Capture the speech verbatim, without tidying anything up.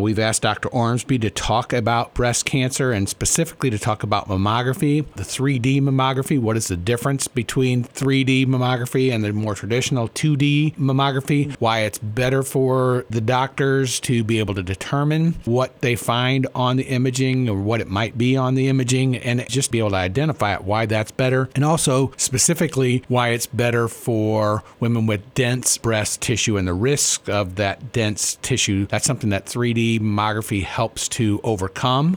We've asked Doctor Ormsby to talk about breast cancer and specifically to talk about mammography, the three D mammography. What is the difference between three D mammography and the more traditional two D mammography? Why it's better for the doctors to be able to determine what they find on the imaging or what it might be on the imaging and just be able to identify it, why that's better. And also specifically why it's better for women with dense breast tissue and the risk of that dense tissue. That's something that three D mammography helps to overcome.